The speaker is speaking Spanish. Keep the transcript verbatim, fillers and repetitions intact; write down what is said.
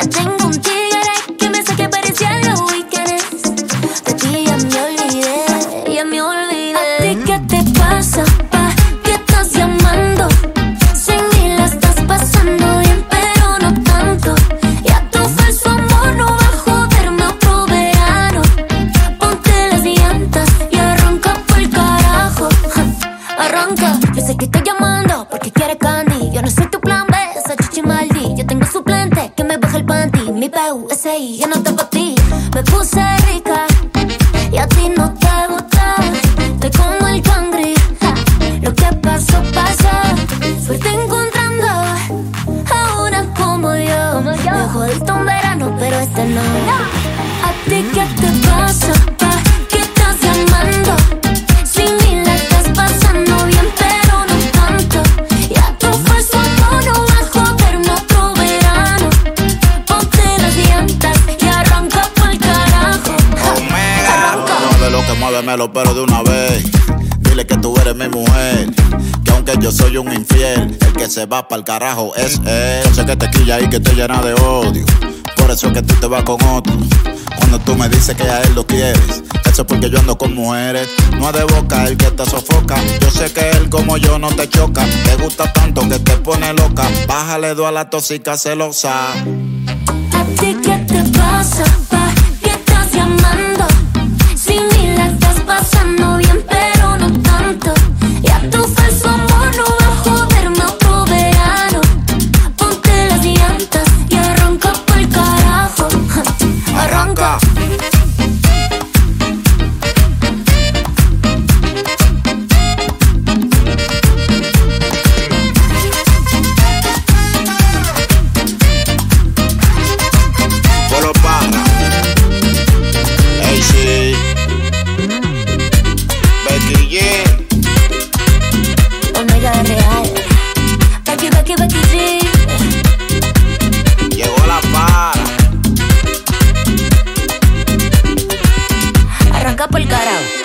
Ya tengo un tigre que me hace que parecía los weekends. De ti ya me olvidé, ya me olvidé. ¿A ti qué te pasa? ¿Pa qué estás llamando? Sin mí la estás pasando bien, pero no tanto. Ya tu falso amor no va a joderme otro verano. Ponte las llantas y arranca por el carajo. Arranca, yo sé que estoy llamando porque quieres candy. Yo no soy tu plan B, esa chichi maldi. Yo tengo suplente que me baja el panty. Mi P U S I, yo no te pa' ti. Me puse rica y a ti no te gusta. Estoy como el cangri, ja. Lo que pasó, pasó. Suerte encontrando a una como yo. Me jodiste un verano, pero este no. ¿A ti qué te pasa? ¿Pa qué estás llamando? Sin mí la estás pasando bien, pero no tanto. Ya tu falso amor no va a joderme otro verano. Ponte las llantas y arranca pa'l carajo. Arranca. Mueve lo que muévemelo, pero de una vez. Dile que tú eres mi mujer, que aunque yo soy un infiel, el que se va pa'l carajo es él. Yo sé que te quilla y que te llena de odio, por eso es que tú te vas con otro. Cuando tú me dices que a él lo quieres, eso es porque yo ando con mujeres. No es de boca el que te sofoca. Yo sé que él como yo no te choca. Te gusta tanto que te pone loca. Bájale dos a la tóxica celosa. ¿A ti qué te pasa? ¿Pa qué estás llamando? Sin mí la estás pasando bien, pero no tanto. Ya tu falso amor no va a joderme otro verano. Ponte las llantas y arranca pa'l carajo. Arranca. Polo Parra, A C, Becky G. Omega real. Becky, Becky, Becky G. Llegó la para. Arranca pa'l carajo.